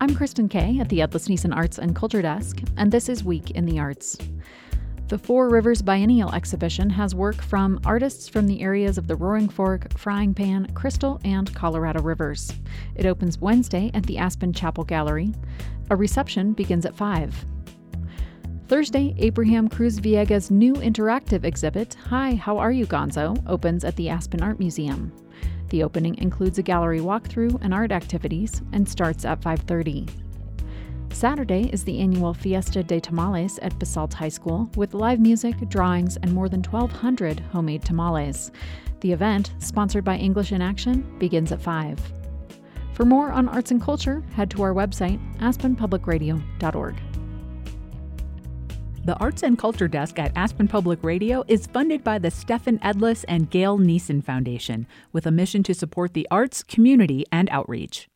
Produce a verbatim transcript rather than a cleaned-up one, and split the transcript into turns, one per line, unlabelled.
I'm Kristen Kay at the Edlis Neeson Arts and Culture Desk, and this is Week in the Arts. The Four Rivers Biennial exhibition has work from artists from the areas of the Roaring Fork, Frying Pan, Crystal, and Colorado Rivers. It opens Wednesday at the Aspen Chapel Gallery. A reception begins at five. Thursday, Abraham Cruz Villegas' new interactive exhibit, Hi, How Are You, Gonzo?, opens at the Aspen Art Museum. The opening includes a gallery walkthrough and art activities and starts at five thirty. Saturday is the annual Fiesta de Tamales at Basalt High School with live music, drawings, and more than twelve hundred homemade tamales. The event, sponsored by English in Action, begins at five. For more on arts and culture, head to our website, aspen public radio dot org.
The Arts and Culture Desk at Aspen Public Radio is funded by the Stephen Edlis and Gail Neeson Foundation with a mission to support the arts, community, and outreach.